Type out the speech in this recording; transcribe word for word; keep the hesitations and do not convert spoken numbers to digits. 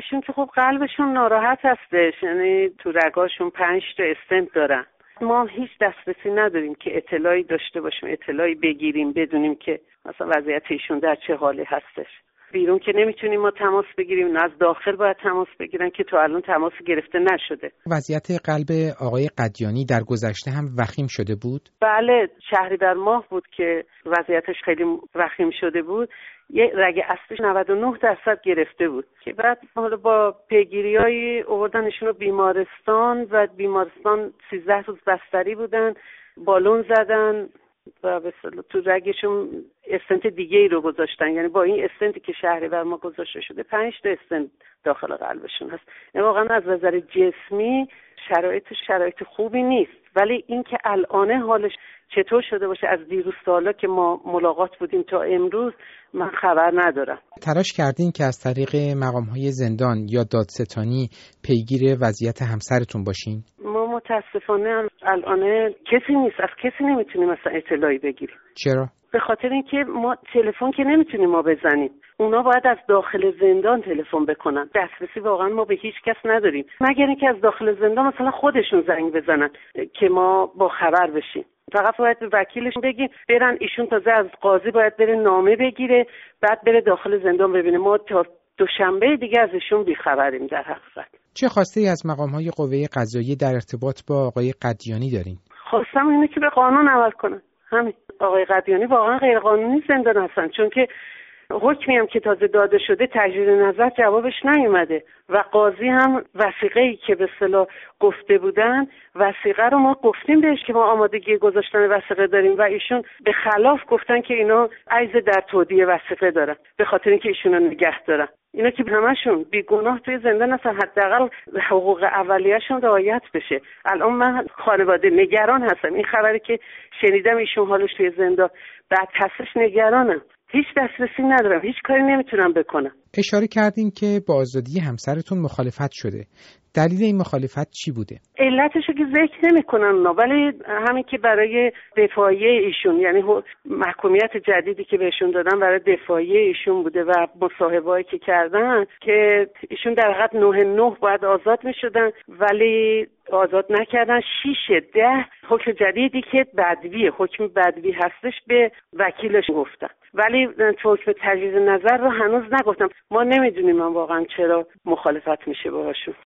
ایشون که خب قلبشون ناراحت هستش، یعنی تو رگاشون پنج تا استنت دارن. ما هیچ دسترسی نداریم که اطلاعی داشته باشیم، اطلاعی بگیریم، بدونیم که مثلا وضعیت ایشون در چه حالی هستش. بیرون که نمیتونیم ما تماس بگیریم، از داخل باید تماس بگیرن که تا الان تماس گرفته نشده. وضعیت قلب آقای قدیانی در گذشته هم وخیم شده بود؟ بله، شهریور ماه بود که وضعیتش خیلی وخیم شده بود. یه رگ اصلیش نود و نه درصد گرفته بود که بعد حالا با پیگیری‌های آوردنشون رو بیمارستان و بیمارستان سیزده روز بستری بودن، بالون زدن و به اصطلاح تو رگشون استنت دیگه ای رو گذاشتن. یعنی با این استنتی که شهریور ما گذاشته شده پنج تا استنت داخل قلبشون هست. یعنی واقعا از نظر جسمی شرایط شرایط خوبی نیست، ولی اینکه الان حالش چطور شده باشه از دیروز تا حالا که ما ملاقات بودیم تا امروز من خبر ندارم. تلاش کردین که از طریق مقام‌های زندان یا دادستانی پیگیر وضعیت همسرتون باشین؟ ما متاسفانه الان کسی نیست، از کسی نمیتونیم مثلا اطلاعی بگیریم. چرا؟ به خاطر اینکه ما تلفن که نمیتونیم ما بزنیم، اونا باید از داخل زندان تلفن بکنن. دسترسی واقعا ما به هیچ کس نداریم، مگر اینکه از داخل زندان مثلا خودشون زنگ بزنن که ما با خبر بشیم. فقط باید به وکیلشون بگیم برن، ایشون تازه از قاضی باید بره نامه بگیره، بعد بره داخل زندان ببینه. ما تا دوشنبه دیگه از ایشون بیخبریم در حقیقت. چه خواسته ای از مقام‌های قوه قضاییه در ارتباط با آقای قدیانی دارین؟ خواستم اینه که به قانون عمل کنن. همین. آقای قدیانی واقعا غیر قانونی زندان هستن، چون که حکمی هم که تازه داده شده تجدید نظر جوابش نیومده و قاضی هم وثیقه‌ای که به اصطلاح گفته بودن، وثیقه رو ما گفتیم بهش که ما آمادگی گذاشتن وثیقه داریم و ایشون به خلاف گفتن که اینا عجز در تودیع وثیقه دارن به خاطر اینکه ایشون رو نگه دارن. اینا که همشون بیگناه توی زندان هستن، حداقل حقوق اولیه‌شون رعایت بشه. الان من خانواده نگران هستم. این خبری که شنیدم ایشون حالش توی زندان بعد هستش نگرانم. هیچ دسترسی ندارم، هیچ کاری نمیتونم بکنم. اشاره کردین که با آزادی همسرتون مخالفت شده. دلیل این مخالفت چی بوده؟ علتشو که ذکر نمی‌کنن اونا، ولی همین که برای دفاعیه ایشون، یعنی محکومیت جدیدی که بهشون دادن برای دفاعیه ایشون بوده و مصاحبه‌ای که کردن که ایشون در حد نه نه باید آزاد می‌شدن ولی آزاد نکردن. شیش ده حکم جدیدی که بدویه، حکم بدوی هستش به وکیلش گفتن، ولی حکم تجدید نظر رو هنوز نگفتم. ما نمیدونیم من واقعا چرا مخالفت میشه باهاشون.